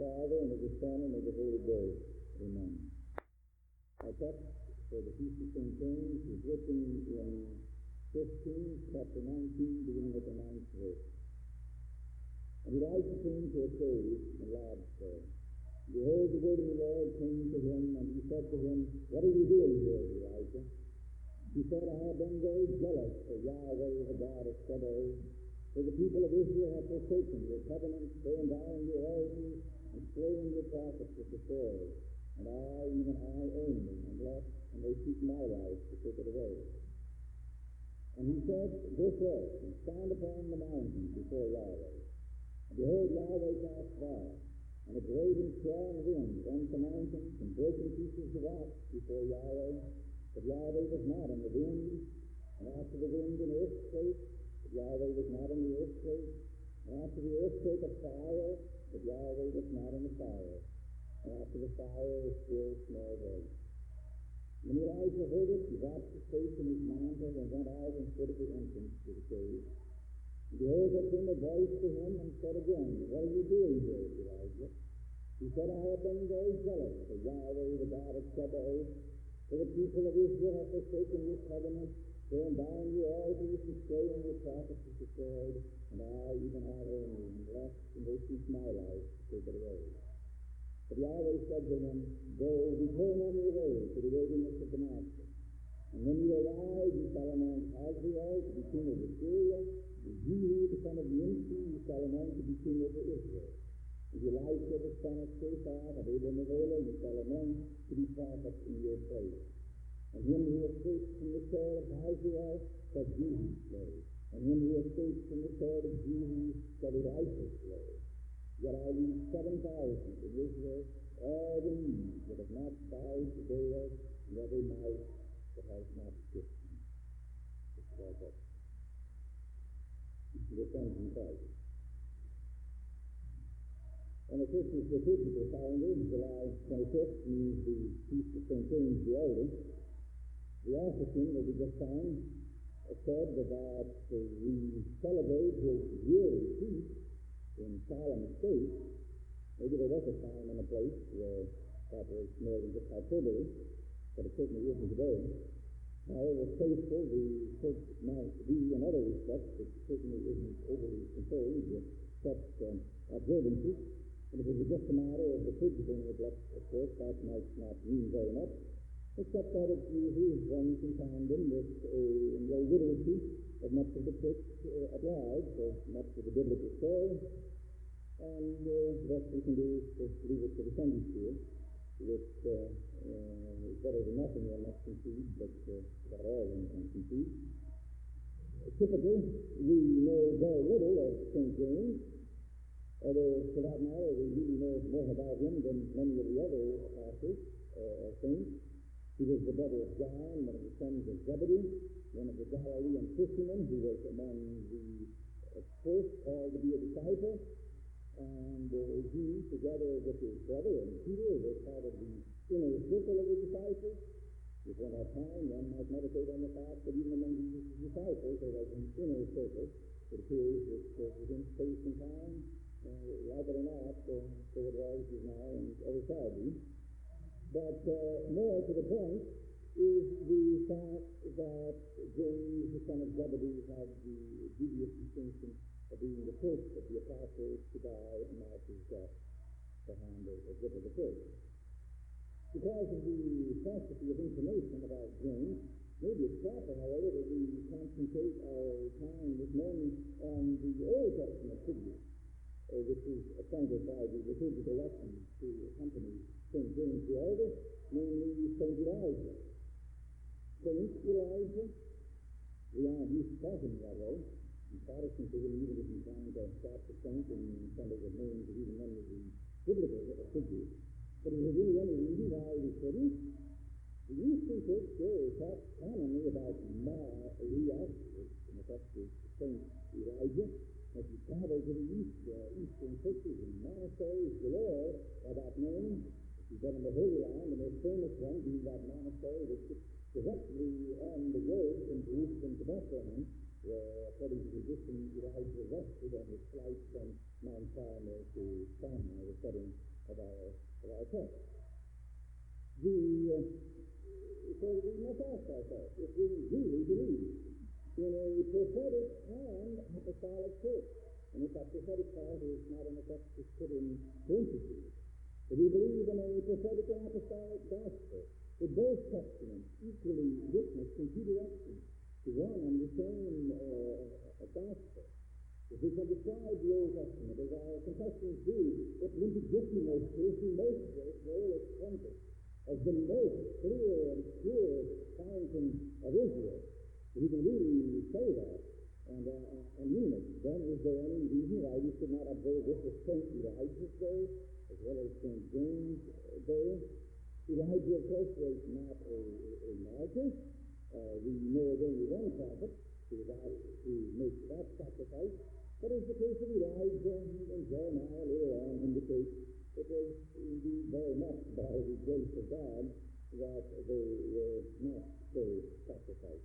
Father, and of the Son, and of the Holy Ghost. Amen. Our text for the Feast of St. James is written in 15, chapter 19, beginning at the 9th verse. And Elijah came to a cave and lodged there. Behold, the word of the Lord came to him, and he said to him, What are you doing here, Elijah? He said, I have been very jealous for Yahweh, the God of Sabaoth, for the people of Israel have forsaken your covenant, thrown down your altars, and slain your prophets with the sword. And I, even I only, am left, and they seek my life to take it away. And he said, Go forth, and stand upon the mountain before Yahweh. And behold, Yahweh passed by, and a great and strong wind rent the mountains, and broke in pieces the rocks before Yahweh. But Yahweh was not in the wind, and after the wind an earthquake, but Yahweh was not in the earthquake, and after the earthquake a fire, but Yahweh was not in the fire, and after the fire a still small voice. When Elijah heard it, he wrapped his face in his mantle, and went out and stood at the entrance to the cave. And behold, there came a voice to him, and said again, What are you doing here, Elijah? He said, I have been very jealous for Yahweh, the God of Sabaoth, for the people of Israel have forsaken your covenant, thrown down your altars, and slain your prophets with the sword, and I, even I only, am left, and they seek my life to take it away. But Yahweh said to him, Go, return on your way to the wilderness of Damascus. And when you arrive, you shall anoint Hazael to be king over Syria, and Jehu, the son of Nimshi, you shall anoint to be king over Israel. And Elisha, the son of Shaphat, of Abel-Meholah, you shall anoint to be prophet in your place. And him who escapes from the sword of Hazael shall Jehu slay. And him who escapes from the sword of Jehu shall Elisha slay. Yet I leave 7,000 in Israel, all the knees that have not bowed to Baal, and every mouth that has not kissed him. This is our text. The friends in Christ. On the Christmas liturgical calendar, July 25th, means the Feast of St. James the Elder. The officiant that we just sang said that we celebrate his yearly feast in solemn state. Maybe there was a time and a place where that was more than just hyperbole, but it certainly isn't today. However faithful the church might be in other respects, it certainly isn't overly concerned with such observances. And if it was just a matter of the liturgical neglect, of course, that might not mean very much, except that it's usually one can find in with a literacy of much of the church at large, so much of the biblical story, and the best we can do is just leave it to the Sunday school, which is better than nothing one must concede, but about all one can concede. Typically, we know very little of St. James, although for that matter we really know more about him than many of the other apostles or saints. He was the brother of John, one of the sons of Zebedee, one of the Galilean fishermen who was among the first called to be a disciple, and he, together with his brother and Peter, was part of the inner circle of the disciples. If one had time, one might meditate on the fact that even among Jesus' disciples there was an inner circle. It appears that within space and time, like it or not, so it was, is now, and ever shall be. But more to the point is the fact that James, the son of Zebedee, had the dubious distinction of being the first of the apostles to die a martyr's death at the hand of Agrippa I. Because of the paucity of information about James, maybe it's proper, however, that we concentrate our time this morning on the Old Testament figure, which is appointed by the liturgical lessons to accompany St. James the Elder, namely St. Elijah. St. Elijah, we aren't used to calling him that way. In Protestantism, even if you find a stop the saint in front of the names of even many of the biblical figures. But is there really any reason why we shouldn't? The East Church still talks commonly about Maria, in effect is St. Elijah. As you travel to the eastern churches and monasteries galore by that name, if you've been in the Holy Land, the most famous one being that monastery that sits directly on the road from Jerusalem to Bethlehem, where, according to tradition, Elijah rested on his flight from Mount Carmel to Sinai, the southern our text. So we must ask ourselves if we really believe in a prophetic and apostolic church. And if that prophetic part is not in effect just put in parentheses, if we believe in a prophetic and apostolic gospel, that both testaments equally witness in two directions to one and the same gospel. If we can describe the Old Testament as our confessions do, it legitimately is the most Israel's trumpet, as the most clear and pure fountain of Israel. If we can really say that and mean it, then is there any reason why we should not observe this as St. Elijah's day, as well as St. James' day? Elijah, of course, was not a martyr. We know of only one prophet who was asked to make that sacrifice. But as the case of Elijah and Jeremiah later on indicates, it was indeed very much by the grace of God that they were not so sacrificed.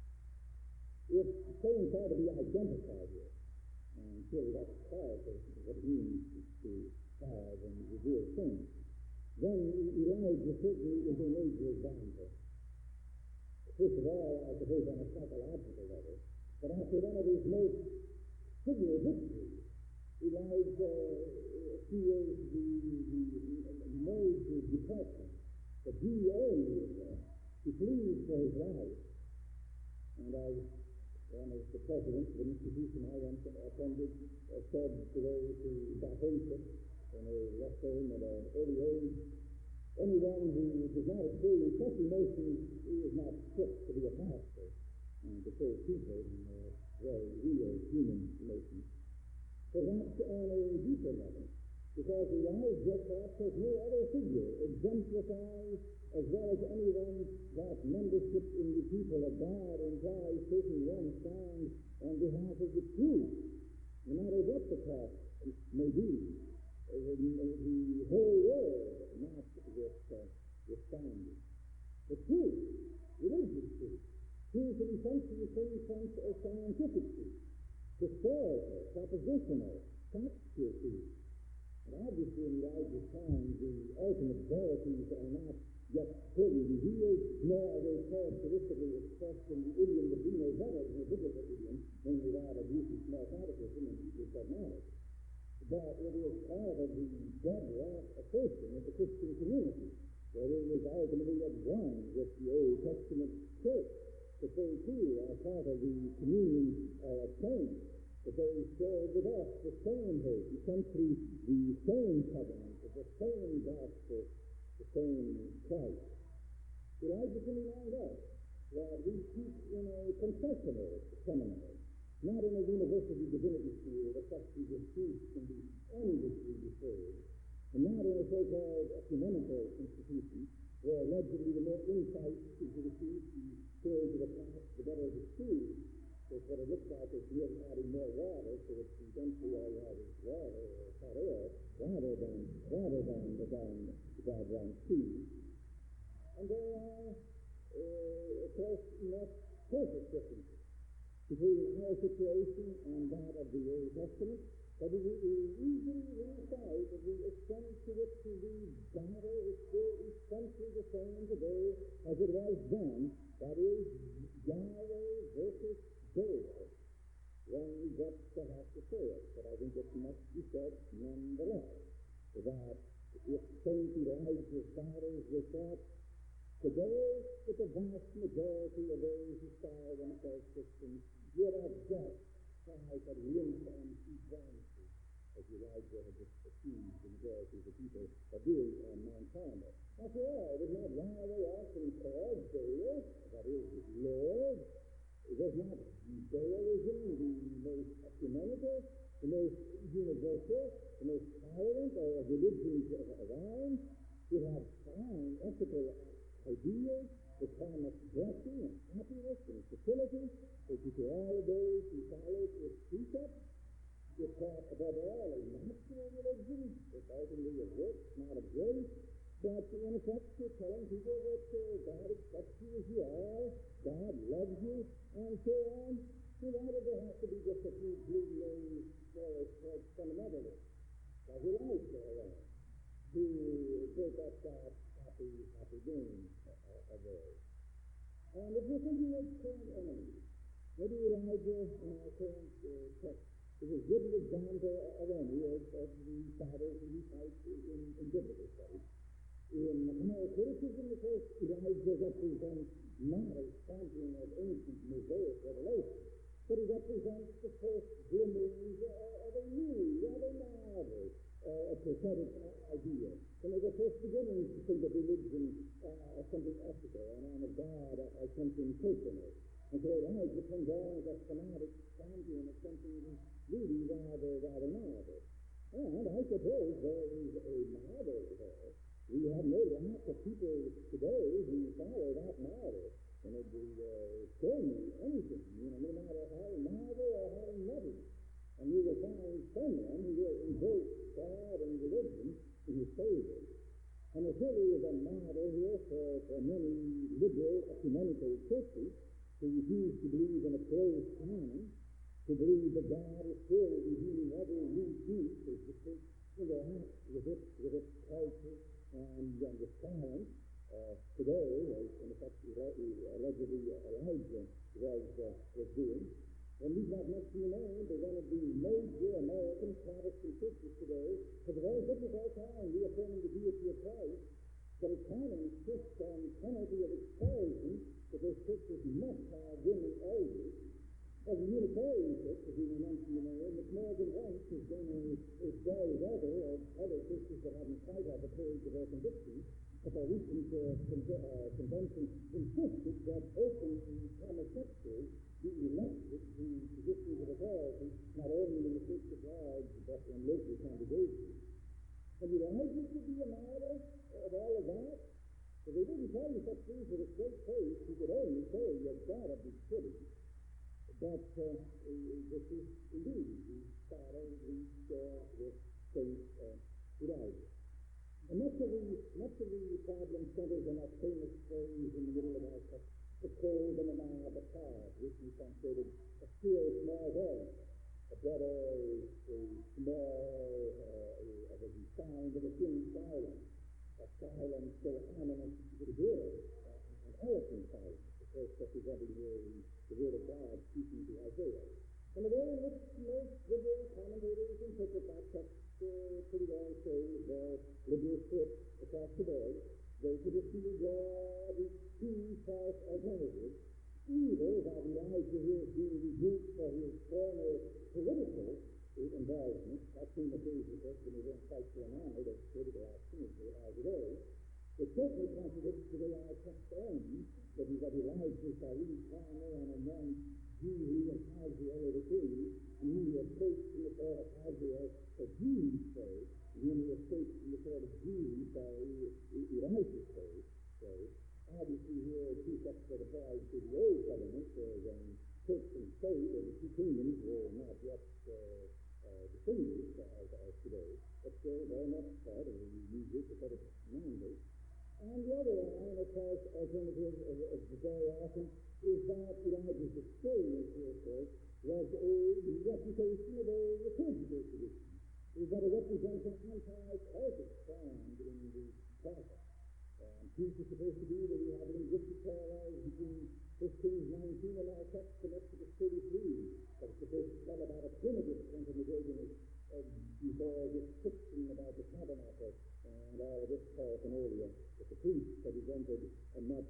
If things are to be identified here, and surely that's part of what it means to have and reveal things, then Elijah certainly is a major example. First of all, I suppose on a psychological level, but after one of his most signal victories, Elijah feels the major depression that he owes. He flees for his life. And as one of the presidents of an institution I once attended said to those who got into when they left home at an early age, anyone who does not experience such emotions is not fit to be a pastor and to serve people in their very real human emotions. Perhaps on a deeper level, because Elijah perhaps has no other figure exemplifies as well as anyone that membership in the people of God implies taking one stand on behalf of the truth, no matter what the cost may be. The whole world not withstanding. The truth, religious truth, truth in essentially the same sense as scientific truth, historical, propositional, factual truth. And obviously in Elijah's time, the ultimate verities are not yet fully revealed, nor are they characteristically expressed in the idiom that we know better than the biblical idiom, namely that of using small catechism and Hebrew dogmatics. But it is part of the bedrock assertion of the Christian community, that it is ultimately at one with the Old Testament church, that they too are part of the communion of saints, that they share with us the same hope, essentially the same covenant, the same gospel, the same Christ. Elijah can remind us that we teach in a confessional seminary, not in a university divinity school where questions of truth can be endlessly deferred, and not in a so-called ecumenical institution where allegedly the more insight is received, the clearer to the class, the better the school. So what it looks like is really adding more water, so it's eventually all you have is water or hot air, rather than the down sea. And there are, of course, not perfect differences between our situation and that of the Old Testament, but we easily lose sight of the extent to which the battle is still essentially the same today as it was then. That is, Yahweh versus Baal, when we get to have to say it. But I think it must be said nonetheless that if St. Elijah's battles were fought today, with the vast majority of those who style themselves Christians would have just tried to limp and evangelist, as Elijah had just accused the majority of the people of doing on Mount Carmel. After all, it was not Yahweh often called Baal, that is, Lord. It was not Baalism, the most ecumenical, the most universal, the most tolerant of religions around. It had fine ethical ideals, the promised blessing and happiness and fertility, which to all of those who followed its precepts. It taught above all a natural religion, it's ultimately of works, not of grace. But in effect, you're telling people that God accepts you as you are, God loves you, and so on. So why does there have to be just a few blue-nosed, forest-fed fundamentalists, like Elijah around, who that happy game of theirs. And if you're thinking of current enemies, maybe Elijah in our current text is a good example of any of the battles that he fights in biblical studies. In our criticism, of course, Elijah represents not a champion of ancient Mosaic revelation, but he represents the first glimmerings of a new, rather novel, prophetic idea. And the first beginnings to think of religion as something ethical and of God as something personal. And so Elijah comes on as a fanatic champion of something really rather novel. And I suppose there is a model there. We have no lack of people today who follow that model. And it will show you anything, no matter how novel or how nothing. And you will find someone who will invoke God and religion in his favor. And there really is a model here for many liberal ecumenical churches who refuse to believe in a closed canon, to believe that God is still revealing every new truth as the church interacts with its culture and with science. Today, as in effect allegedly Elijah was doing. And we've not mentioned the name, but one of the major American Protestant churches today has a very difficult time reaffirming the deity of Christ, but it can insist on penalty of expulsion that those churches must have women elders. As a Unitarian church, as we mentioned the name, it more than once has been a very weather of other churches that haven't quite had the courage of their convictions. But our recent convention insisted that open homosexuals be elected to positions of authority, not only in the Church of God, but in local congregations. And Elijah should be a model of all of that. If they didn't tell you such things with a straight face, he could only say, you've got to be kidding. But this is indeed the battle we share with Saint Elijah. And much of the problem centers on that famous phrase in the middle of our text, the cold and the mob apart, which we translated a still small voice, a better, a small, of a sound of a thin silence, a silence so ominous you could hear it, an eloquent silence, of course, representing here the word of God speaking to Isaiah. And the way in which most liberal commentators interpret that text pretty well say their liberal script across the board, they traditionally draw the two false alternatives. Either that Elijah here is being rebuked for his former political involvement, that came of days of course when he went quite so enamored of political action as it is. It certainly contradicts the way our text ends, that Elijah shall leave Carmel and anoint Jehu and Hazael over kings, and he escapes from the sword of Hazael for Jehu's sake, and when he escapes from the sword of Jehu for Elijah's sake. So, obviously here two texts that apply to the old covenant, when church and state, or the two kingdoms, were not yet distinguished as today, but still very much part of the new prophetic mandate. And the other line, of course, alternative of very often, is that Elijah's experience here, of course, was a reputation of a liturgical tradition. It was that it represents an anti-cultic strand in the prophet. Truth is supposed to be that we have linguistic parallels between 1 Kings 19 and our text in Exodus 33. That it's supposed to tell about a primitive front in the wilderness before this fiction about the tabernacle and all of this paraphernalia that the priests had invented much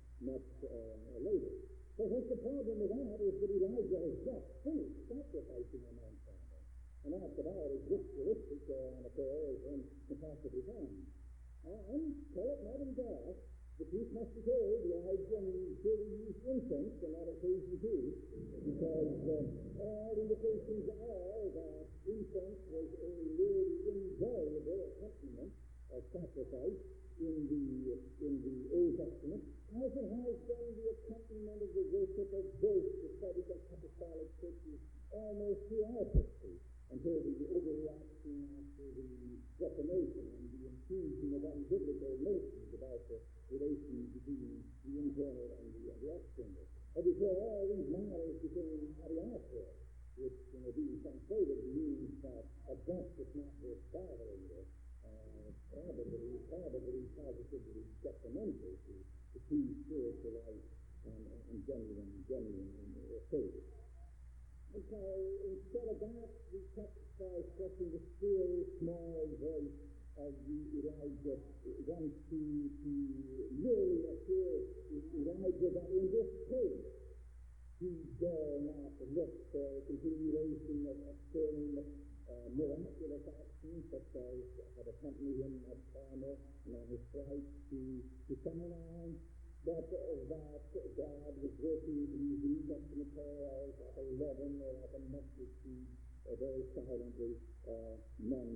later. So what's the problem with that is that Elijah has just finished sacrificing a Mount Carmel. And that's about as ritualistic an affair as one can possibly find. And tell it not in God, the priest must be told Elijah surely used incense on that occasion too, because all indications are that incense was a really invariable accompaniment of sacrifice in the Old Testament, as it has been the accompaniment of the worship of both the Protestant and Apostolic churches almost throughout history, until the overreaction after the Reformation and the infusion of unbiblical notions about the relations between the internal and the external. And before all these matters became adiaphora, which, being translated means that Augustus not worth bothering with, probably positively detrimental to true spiritual life and genuine faith. And so instead of that, we kept stressing the still small voice of the Elijah wants to really assure Elijah that in this case he dare not look for a continuation of certain miraculous actions such as had accompanied him at Carmel and on his flight to Sinai, but that God was working these New Testament parallels at a leaven or at a mustard seed very silently, none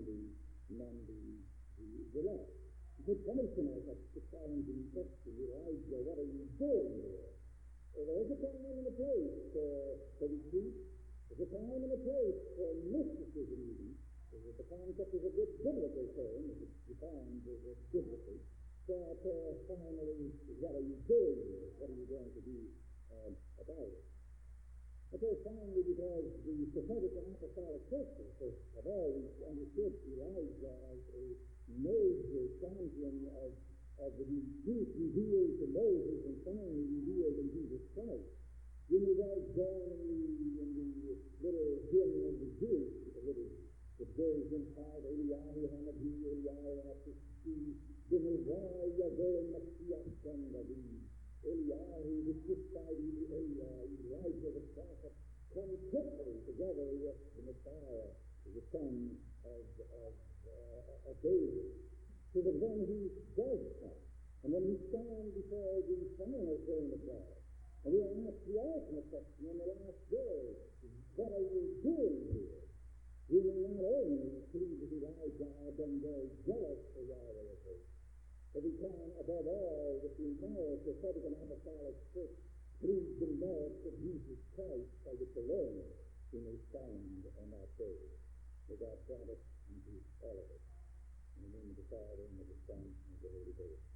the less. The question is the challenging question, Elijah, what are you doing here? There's a time and a place for retreat. There's a time and a place for mysticism even. The concept is a good biblical term, it's defined biblically. But finally, what are you doing here? What are you going to do about it? Okay, finally, because the prophetic and apostolic churches have always understood Elijah as a major champion of the truth revealed to Moses and finally revealed in Jesus Christ. You know that going in the little hymn of the Jews, the version part, Eliyahu Hanabi, Eliyahu Hanabi, Dinavaya Goen Mashiach Shandavi, Eliyahu the Christite, Elijah the prophet, come quickly together with the Messiah, the son of David. So that when he does come, and when we stand before the final throne of God, and we are asked the ultimate question on the last day, what are you doing here? We may not only plead with Elijah have been very jealous for Yahweh of hosts, but we can, above all, with the entire prophetic and apostolic church, plead the merits of Jesus Christ by which alone we may stand on that day. May God grant it unto all of us. In the name of the Father, and of the Son, and of the Holy Ghost.